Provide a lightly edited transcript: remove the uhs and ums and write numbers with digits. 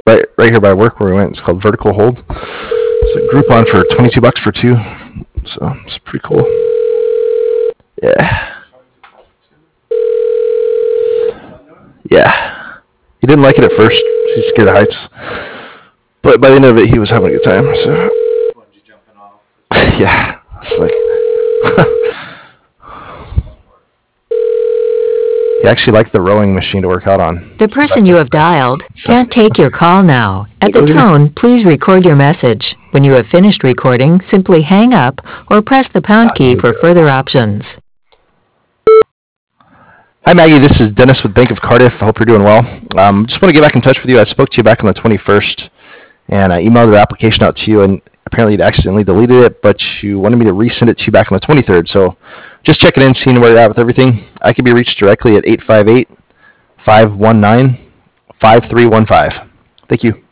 right here by work where we went. It's called Vertical Hold. It's a Groupon for $22 for two. So it's pretty cool. Yeah. Yeah. He didn't like it at first. He's scared of heights. But by the end of it, he was having a good time. So. Yeah. It's like. He actually liked the rowing machine to work out on. The person you have dialed can't take your call now. At the tone, please record your message. When you have finished recording, simply hang up or press the pound key for further options. Hi, Maggie. This is Dennis with Bank of Cardiff. I hope you're doing well. Just want to get back in touch with you. I spoke to you back on the 21st, and I emailed the application out to you, and apparently you'd accidentally deleted it, but you wanted me to resend it to you back on the 23rd. So just checking in, seeing where you're at with everything. I can be reached directly at 858-519-5315. Thank you.